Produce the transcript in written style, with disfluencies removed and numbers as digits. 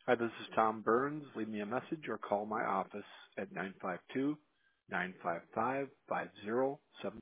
Hi, this is Tom Burns. Leave me a message or call my office at 952-955-5074.